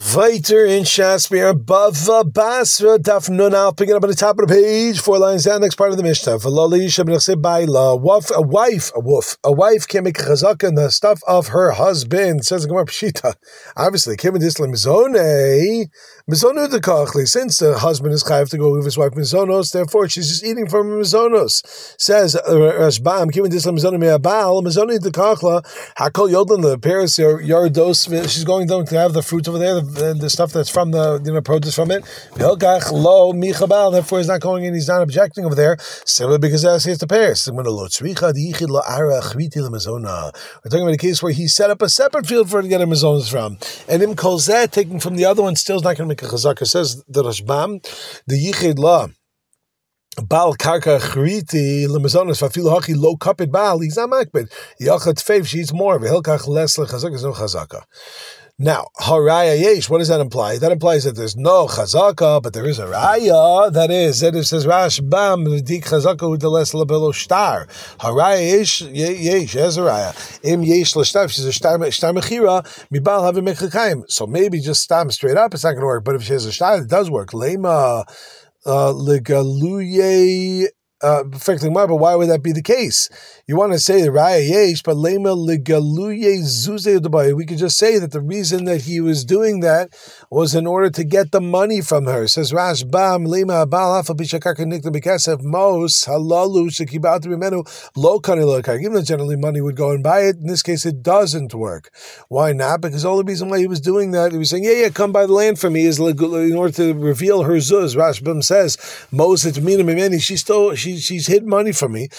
Weiter in Shasmir, Bava Basra, Daf Nun Al, picking up on the top of the page, 4 lines down, next part of the Mishnah. A wife can make a chazaka in the stuff of her husband. Says the Gemara Pshita. Obviously, since the husband is chayav to go with his wife mizonos, therefore she's just eating from mizonos. Says Rashbam, Hakol Yodlan, the Paris Yardos, she's going down to have the fruits over there, the stuff that's from the produce from it. Therefore he's not going in, he's not objecting over there. Simply because that's the Paris. We're talking about a case where he set up a separate field for her to get her mizonos from. And him kolzeh, taking from the other one, still is not going to make a chazaka. Says the Rashbam, the Yichid La. Bal karka chriti lemazonos fafilu hachi low kapid bal. He's not makbid. Yachat feiv. She eats more. V'hilkach les lechazaka is no chazaka. Now, haraya yesh. What does that imply? That implies that there's no chazaka, but there is a raya. That is, that it says Rashbam dik chazaka udeles lebelo shtar. Haraya yesh has a raya. Im yesh l'shtar. She's a shtar mechira. Mibal having mechakayim. So maybe just stam straight up, it's not going to work. But if she has a shtar, it does work. Lema. Legaluye, perfectly more, but why would that be the case? You want to say the raya yesh, but lema legaluye zuze dubai. We could just say that the reason that he was doing that was in order to get the money from her. Says Rashbam lema abal hafa b'shakar nikta b'kasef mos halalu shekibat b'menu lo kani lokar. Even though generally money would go and buy it, in this case it doesn't work. Why not? Because the only reason why he was doing that, he was saying, yeah, come buy the land for me, is in order to reveal her zuz. Rashbam says mos etmina mimeni. She's hid money from me.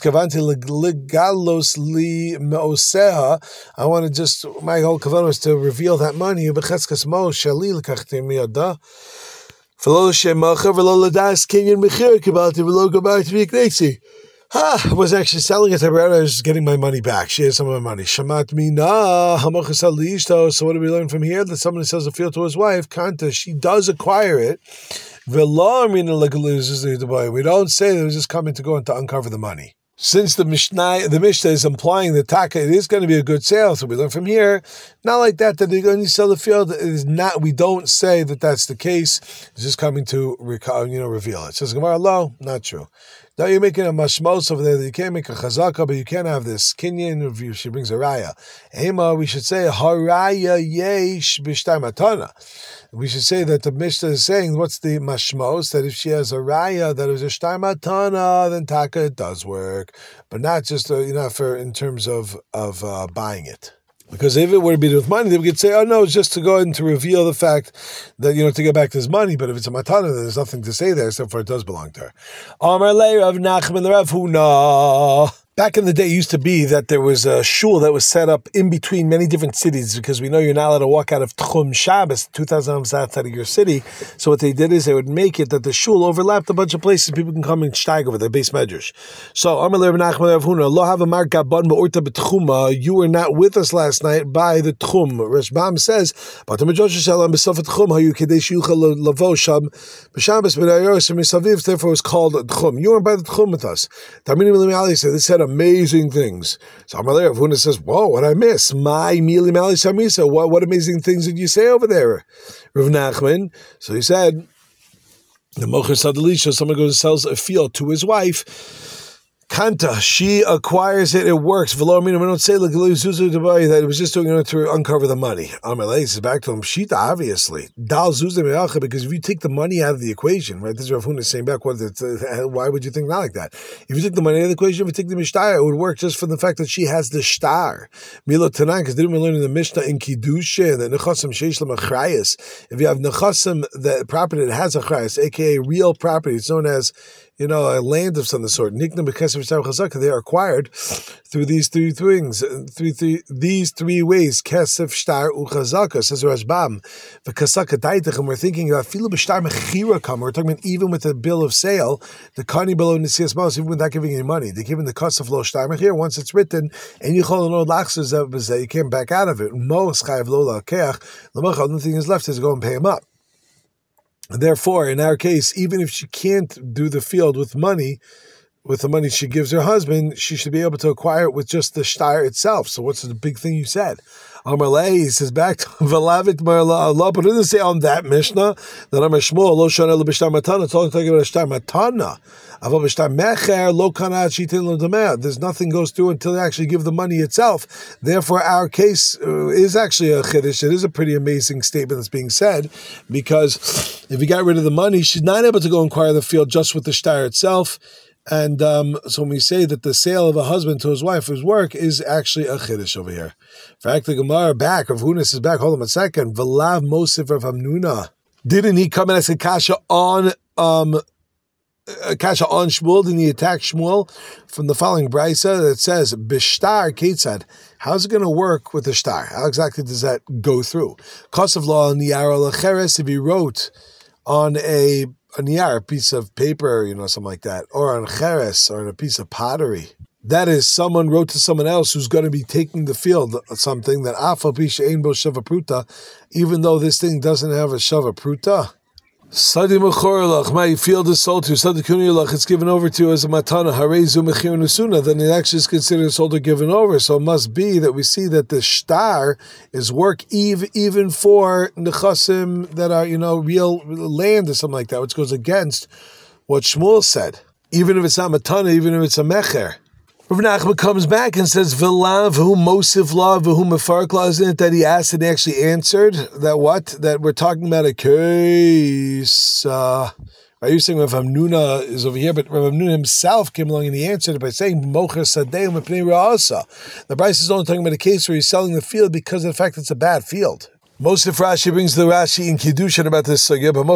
Legalos li meoseha. I want to just, my whole kavanah is to reveal that money. Becheskas mo shali lekachti miyada. V'lo shemacha v'lo ladas kinyan mechir kibalti v'lo gabayt v'yiknesi. I was actually selling it to her. I was getting my money back. She has some of my money. Shamat mina hamachas alishto. So what do we learn from here? That someone sells a field to his wife, Kanta, she does acquire it. We don't say that it was just coming to go and to uncover the money. Since the Mishnah is implying that taka, it is going to be a good sale, so we learn from here, not like that they're going to sell the field. It is not. We don't say that that's the case. It's just coming to reveal it. Says Gemara, lo, not true. Now you're making a mashmos over there that you can't make a chazaka, but you can't have this kinyan review. She brings a raya. Ema, we should say haraya yesh b'shtar matana. We should say that the Mishnah is saying, what's the mashmos? That if she has a raya that is a shtar matana, then taka, it does work, but not just for in terms of buying it. Because if it were to be with money, they would say, oh no, it's just to go ahead and to reveal the fact that, to get back this money. But if it's a matana, then there's nothing to say there, so therefore it does belong to her. Amar le Rav Nachman le Rav Huna. Back in the day, it used to be that there was a shul that was set up in between many different cities, because we know you're not allowed to walk out of Tchum Shabbos, 2,000 miles outside of your city. So what they did is they would make it that the shul overlapped a bunch of places. People can come and steig over their base medrash. So Amar le Rav Nachman Rav Huna, lo have a mar gaban ba'orta b'tchuma. You were not with us last night by the Tchum. Rashbam says, but the majority shalom b'sof Tchum hayu kedesh yuchal lavo sham b'Shabbos b'dayoros misaviv. Therefore, it was called Tchum. You weren't by the Tchum with us. Tarminim l'miali said this had amazing things. So Amar Rav Huna says, whoa, what I miss? My mili mali samisa. What amazing things did you say over there, Rav Nachman? So he said, the mocher sadalisha, someone goes and sells a field to his wife. Kanta, she acquires it, it works. We don't say that it was just doing it to uncover the money. Amalei says back to him, Shita, obviously. Because if you take the money out of the equation, right? This is Rav Huna saying back, why would you think not like that? If you take the money out of the equation, if you take the Mishnah, it would work just for the fact that she has the shtar. Milo Tanan, because didn't we learn in the Mishnah in Kiddushin that Nechasim Sheish Lamachrayas, if you have Nechasim, the property that has a Chrayas, aka real property, it's known as a land of some sort. They are acquired through these three things, these three ways. Kesef, shtar, uchazaka, says Rashbam. And we're thinking about filu b'shtar mechira kam. We're talking about even with the bill of sale, the kani below nesias malos, even without giving any money. They give him the kesef lo shtar mechira once it's written, and you call an old lachzuz you can't back out of it. Mos chayav lo lakeach. The only thing is left is to go and pay him up. Therefore, in our case, even if she can't do the field with money, with the money she gives her husband, she should be able to acquire it with just the shtar itself. So what's the big thing you said? Amarle, he says back to Velavik Marla Allah, but it doesn't say on that Mishnah that Amar Shmuel lo shana lo b'shtar matana. It's only talking about a shtar matana. Aval b'shtar mecher lo kanat shitin lo dameh. There's nothing goes through until they actually give the money itself. Therefore, our case is actually a chiddush. It is a pretty amazing statement that's being said, because if you got rid of the money, she's not able to go acquire the field just with the shtar itself. And so when we say that the sale of a husband to his wife, his work, is actually a chiddush over here. In fact, the Gemara back, Rav Hunas is back, hold on a second. V'lav Mosif Rav Hamnuna. Didn't he come and ask a kasha on Shmuel? Didn't he attack Shmuel from the following brisa that says, Bishtar Ketzad? How's it going to work with the shtar? How exactly does that go through? Kosav law niyar lecheres, if he wrote on a niyar, a piece of paper, something like that, or on cheres, or on a piece of pottery. That is, someone wrote to someone else who's going to be taking the field, something that afal pisha ein bo shava pruta, even though this thing doesn't have a shava pruta. Sadi mechorlach, my field is sold to. Sadi kuniyalach, it's given over to you as a matana. Harezu mechir nusuna, then it actually is considered sold or given over. So it must be that we see that the shtar is work even for nechasim that are real land or something like that, which goes against what Shmuel said. Even if it's not matana, even if it's a mecher. Rav Nachman comes back and says, "V'lav who mosif lav who mefark law." Isn't it that he asked and he actually answered that what? That we're talking about a case. Are you saying Rav Hamnuna is over here? But Rav Hamnuna himself came along and he answered it by saying, "Mocher sadei u'mepnei ra'asa." The Bryce is only talking about a case where he's selling the field because of the fact it's a bad field. Most of Rashi brings the Rashi in Kiddushin about this sugya, but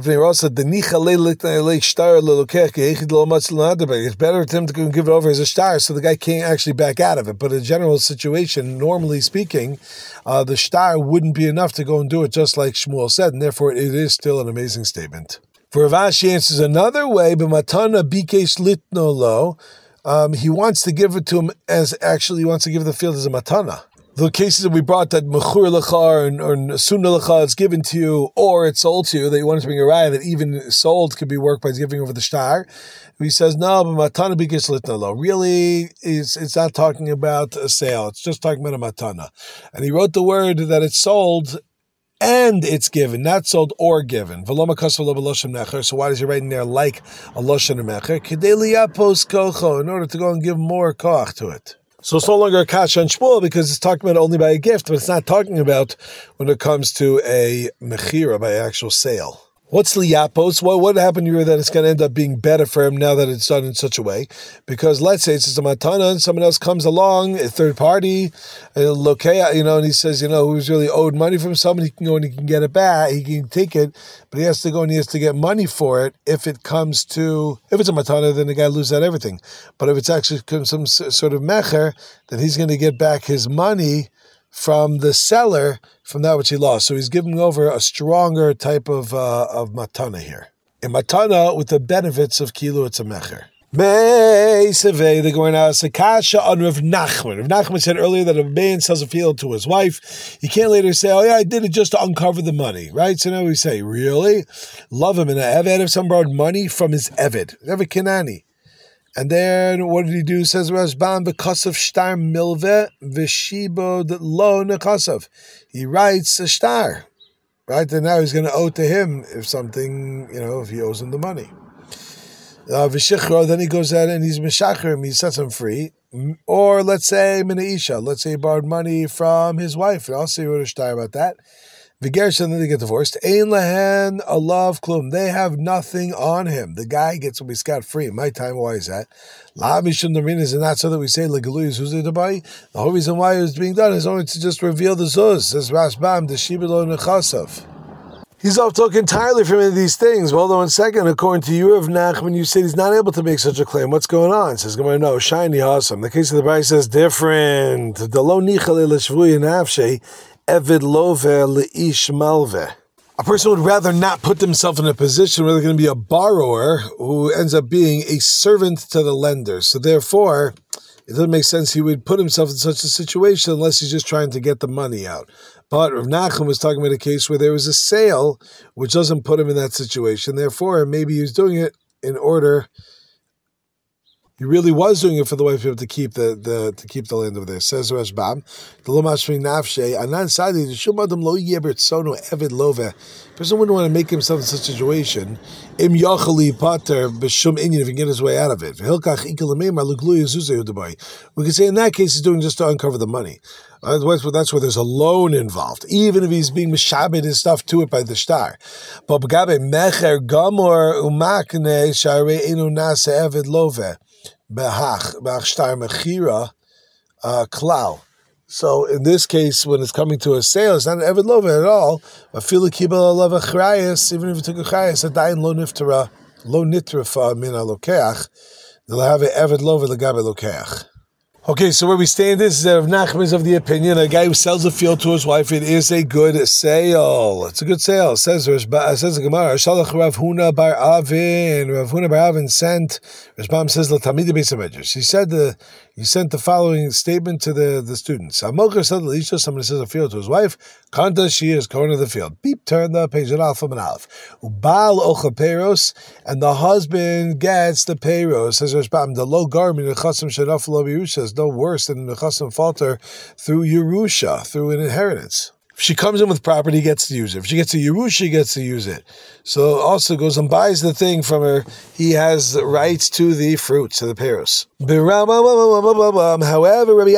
it's better for him to give it over as a shtar, so the guy can't actually back out of it. But in a general situation, normally speaking, the shtar wouldn't be enough to go and do it, just like Shmuel said, and therefore it is still an amazing statement. For Rashi answers another way, b'matana bikesh litno lo, he wants to give it to him as actually he wants to give the field as a matana. The cases that we brought that mechur lecha or sunna lecha is given to you or it's sold to you, that you want to bring a raya that even sold could be worked by giving over the shtar. He says, no, but matana b'gish litna lo. Really, it's not talking about a sale. It's just talking about a matana. And he wrote the word that it's sold and it's given, not sold or given. So why does he write in there like a loshen mecher? Kedei liyapos kocho, in order to go and give more koach to it. So it's no longer a kasha and Shmuel because it's talking about only by a gift, but it's not talking about when it comes to a mechira, by actual sale. What's liyapos? What happened here that it's going to end up being better for him now that it's done in such a way? Because let's say it's just a matana and someone else comes along, a third party, lokea, and he says, who's really owed money from someone, he can go and he can get it back, he can take it, but he has to go and he has to get money for it. If it's a matana, then the guy loses out everything. But if it's actually some sort of mecher, then he's going to get back his money from the seller from that which he lost. So he's giving over a stronger type of matana here. A matana with the benefits of kilu, it's a mecher. They're going to ask a kasha on Rav Nachman. Rav Nachman said earlier that if a man sells a field to his wife, he can't later say, oh yeah, I did it just to uncover the money, right? So now we say, really? Love him in an eved, if someone borrowed money from his eved, Eved Kenani. And then what did he do? Says Rashbam, because of shtar milve v'shibo lo nekasav. He writes a shtar, right? And now he's going to owe to him if something, if he owes him the money. V'shichro, then he goes out and he's meshacher, he sets him free. Or let's say minaisha, let's say he borrowed money from his wife. And I'll see what a shtar about that. V'gersh, and then they get divorced. Ein lehen alav klum. They have nothing on him. The guy gets to be scot-free. My time, why is that? La mishum damin, is it not so that we say legalui zuzay dabai? The whole reason why it was being done is only to just reveal the zuz. Says Rashbam, the shibelo nechasav. He's off talking entirely from any of these things. Well, hold on 1 second. According to you, Rav Nachman, you said he's not able to make such a claim. What's going on? It says, no, shiny, awesome. The case of the bride says different. The lo nichale l'shvuy nafshe. Evid lover leish malve. A person would rather not put himself in a position where they're going to be a borrower who ends up being a servant to the lender. So therefore, it doesn't make sense he would put himself in such a situation unless he's just trying to get the money out. But Rav Nachman was talking about a case where there was a sale, which doesn't put him in that situation. Therefore, maybe he's doing it in order He really was doing it for the wife to be able to keep the land over there. Says Rashbam, the Lomashmi Nafshe, Anan Sadi, the Shumadam Lo Yebert Sono Evid Love. Person wouldn't want to make himself in such a situation. Im Yachali Pater B'Shum Inyan, if he can get his way out of it. Hilkach Ikalamema Luglu Yezuzeh Udabai. We could say in that case he's doing just to uncover the money. That's where there's a loan involved, even if he's being mishabed his stuff to it by the star. But B'Gabe Mecher Gamor Umakne Share Enu Nase Evid Love B'Hach Shtar Mechira Klau. So in this case, when it's coming to a sale, it's not an Evid Love at all. Even if it took a Chayas, a Dain Lo Nitra Min Alokeach, they'll have an Evid Love L'Gabe Lokeach. Okay, so where we stand is that Rav Nachman is of the opinion a guy who sells a field to his wife, it is a good sale. It's a good sale. It says the Gemara, Shalach Rav Huna Bar Avin. Rav Huna Bar Avin sent, Rashbam says, L'Tamid Beis HaMedrash. He sent the following statement to the students. Amocher said to Elisha, someone says a field to his wife, Kanta, she is going to the field. Beep, turn the page at Alpha and Aleph. Ubal Ocha Peiros, and the husband gets the Peiros. Says Rashbam, the low garment, the Chasam Shenaf Lo Yerusha, is no worse than the Chasam falter through Yerusha, through an inheritance. If she comes in with property, he gets to use it. If she gets a Yerusha, he gets to use it. So also goes and buys the thing from her. He has rights to the fruits, to the peros. However, Rabbi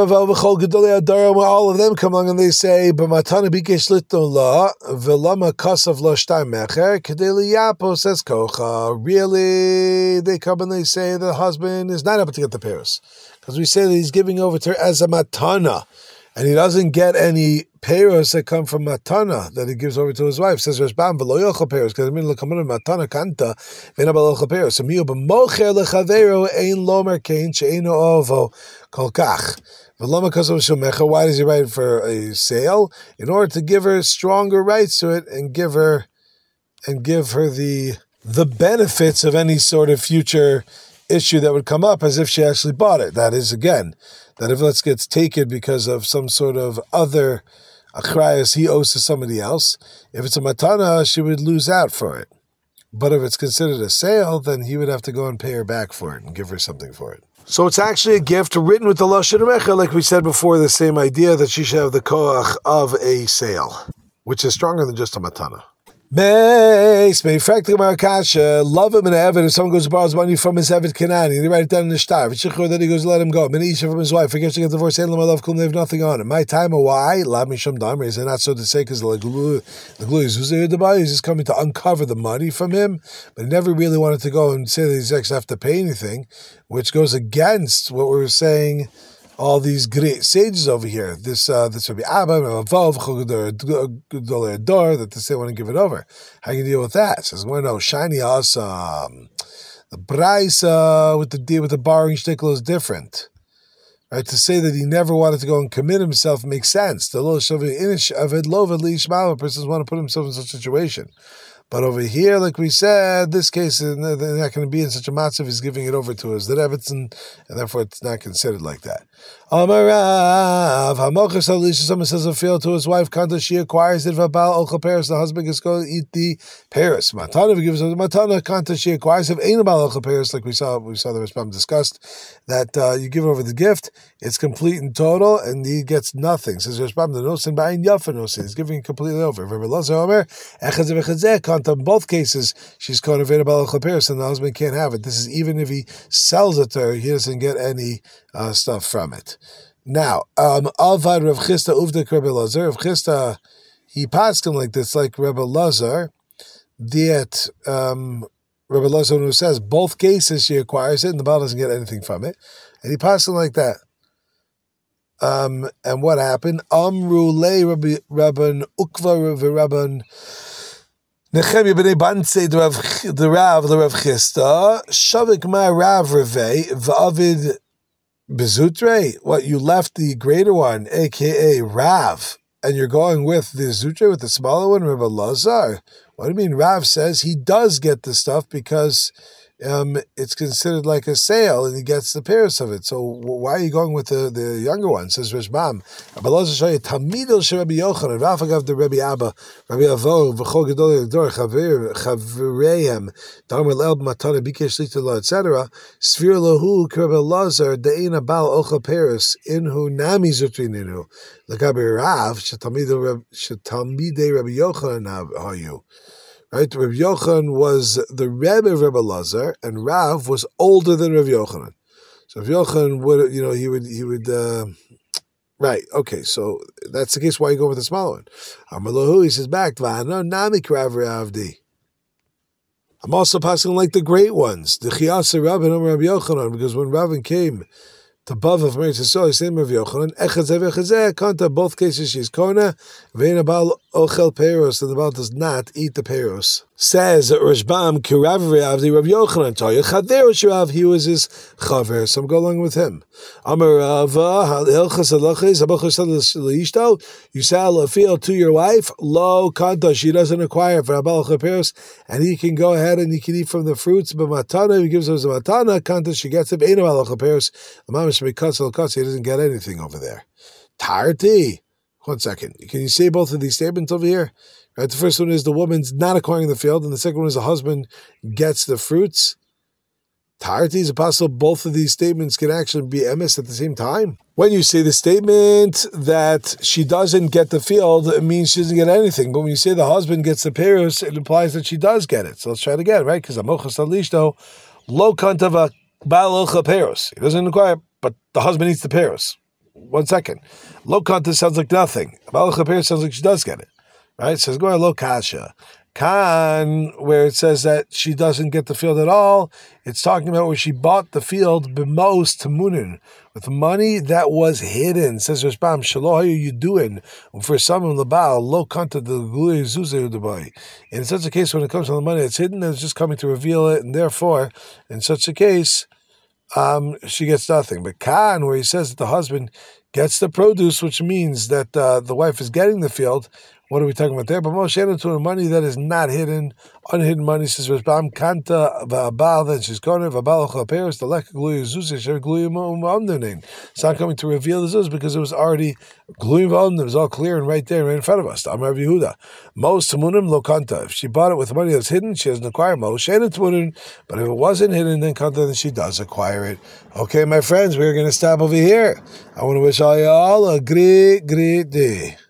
Avram, all of them come along and they say, "B'matana bikesh litno la v'lama kasav lo shtar mecher kedeli yapo says kocha." Really, they come and they say the husband is not able to get the peros because we say that he's giving over to her as a matana. And he doesn't get any peiros that come from matana that he gives over to his wife. Says Rashbam, "V'lo yochel peiros," because I mean, look, matana kanta v'ena b'lochel peiros. So miu b'mocher lechavero ein lomer kein she'eno ovo kol kach. V'loma kasav shomecha. Why does he write it for a sale? In order to give her stronger rights to it and give her the benefits of any sort of future issue that would come up as if she actually bought it. That is, again, that if it gets taken because of some sort of other achrayas he owes to somebody else, if it's a matana, she would lose out for it. But if it's considered a sale, then he would have to go and pay her back for it and give her something for it. So it's actually a gift written with the lashon mecha, like we said before, the same idea that she should have the koach of a sale, which is stronger than just a matana. Love him and Evid. If someone goes to borrow money from his Evid Kanani, they write it down in the shtar. Then he goes to let him go. Isha from his wife. Forgets to get divorced. They have nothing on it. My time, why? Lav Misham Damri. Is it not so to say because the glue is he's just coming to uncover the money from him, but he never really wanted to go and say that he's actually have to pay anything, which goes against what we were saying. All these great sages over here. This would be Abba, that they say want to give it over. How can you deal with that? It says, well, no, shiny awesome. The Braisa with the borrowing shtickle is different. Right? To say that he never wanted to go and commit himself makes sense. The little inish of it, love at least, a person want to put himself in such a situation. But over here, like we said, this case, they're not going to be in such a matzav. He's giving it over to his Rebbetzin, and therefore it's not considered like that. Someone says a field to his wife, Kanta, she acquires it, Vabal Ochel Paris, the husband is going to eat the Paris. Matana, if he gives her the Matana, Kanta, she acquires it, Ain't about Ochel Paris, like we saw the Rashbam discussed, that you give over the gift, it's complete in total, and he gets nothing. Says Rashbam, the nosin ba'in yafa nosin, he's giving it completely over. In both cases, she's called a about Ochel Paris, and the husband can't have it. This is even if he sells it to her, he doesn't get any stuff from it. Now, Alvad Rav Chisda Uvdik Rebbe Lazar. Rav Chisda, he passed him like this, like Rebbe Lazar. That Rebbe Lazar who says both cases she acquires it and the Baal doesn't get anything from it, and he passed him like that. And what happened? Amru le Rabban Ukva Rabban Nechemia b'nei Banse the Rav Chisda Shavik ma Rav Revei v'Avid Bezutre. What, you left the greater one, aka Rav, and you're going with the Zutre, with the smaller one, Rebbe Lazar? What do you mean? Rav says he does get the stuff because it's considered like a sale, and he gets the pairs of it. So why are you going with the younger one? Says Rishbam. Tamidol sheRabbi Yochanan, Rafagav the Rabbi Abba, Rabbi Avo, V'chol Gedol Yador, Chavreihem, Darmer Lel Matana Bikesh Lita Lo, etc. Svir Lahu Kerbe Lazar Deina Bal Ocha Paris Inhu Nami Zutrininu. Lagabi Rav Shetalmidei Rabbi Yochanan Hayu. Right, Rabbi Yochanan was the Rebbe of Rabbi Lazar, and Rav was older than Rabbi Yochanan. So Rabbi Yochanan would, he would. Right, okay, so that's the case. Why you go with the smaller one? Amalahu, he says back, V'ano namik Rav Ravdi. I'm also passing like the great ones, the Chiyasa Rabbi and Rabbi Yochanan, because when Ravin came to Bava from Eretz Yisrael, his name of Yochanan, Echazeh v'echazeh, Kanta, both cases she's Kona, Ve'en Abal Ochel Peros, and the Baal does not eat the Peros. Says Rashbam, Kirav Re'avdi, Rav Yochanan, Toya Chader Shirav, he was his Chaver, so I'm going along with him. Amar Rava, Hilchas Halachis, Habachas Leishto, you sell a field to your wife, Lo Kanta, she doesn't acquire for Abal Ochel Peros, and he can go ahead and he can eat from the fruits, but Matana, he gives her a Matana, Kanta, she gets it, Ve'en Abal Ochel Peros, he doesn't get anything over there. Tarti. 1 second. Can you say both of these statements over here? Right. The first one is the woman's not acquiring the field, and the second one is the husband gets the fruits. Tarti, is it possible both of these statements can actually be emes at the same time? When you say the statement that she doesn't get the field, it means she doesn't get anything. But when you say the husband gets the peros, it implies that she does get it. So let's try it again, right? Because amochas alishto lo kantava bal ocha peros. He doesn't acquire, but the husband eats the peros. 1 second. Lo kanta sounds like nothing. Bal ocha peros sounds like she does get it. Right? It says, go ahead, lo kasha. Kan, where it says that she doesn't get the field at all, it's talking about where she bought the field b'mos tamunin, with money that was hidden. It says Rashbam, shalo how are you doing? For someone labal, lo kanta the glui zuzeh udabai. In such a case, when it comes to the money that's hidden, it's just coming to reveal it, and therefore, in such a case, she gets nothing. But Kan, where he says that the husband gets the produce, which means that the wife is getting the field. What are we talking about there? But Moshe to money that is not hidden, unhidden money. Says Rashbam Kanta v'abal, then she's going to v'abal chaperos the lek gluy zuz sher gluy ma'amdunin. It's not coming to reveal the zuz because it was already gluy ma'amdunin. It was all clear and right there, right in front of us. Amar Yehuda, Mos tamunim lo kanta. If she bought it with money that's hidden, she doesn't acquire Moshe tamunim. But if it wasn't hidden, then kanta, then she does acquire it. Okay, my friends, we're going to stop over here. I want to wish all y'all a great day.